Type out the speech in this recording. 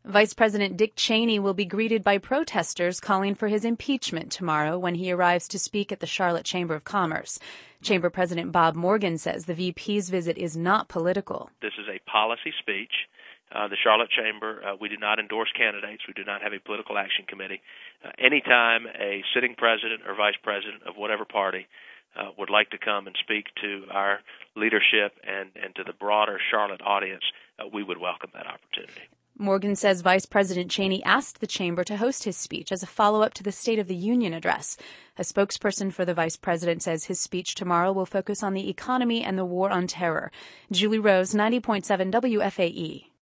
Vice President Dick Cheney will be greeted by protesters calling for his impeachment tomorrow when he arrives to speak at the Charlotte Chamber of Commerce. Chamber President Bob Morgan says the VP's visit is not political. This is a policy speech. The Charlotte Chamber, we do not endorse candidates. We do not have a political action committee. Anytime a sitting president or vice president of whatever party would like to come and speak to our leadership and to the broader Charlotte audience, we would welcome that opportunity. Morgan says Vice President Cheney asked the chamber to host his speech as a follow-up to the State of the Union address. A spokesperson for the vice president says his speech tomorrow will focus on the economy and the war on terror. Julie Rose, 90.7 WFAE.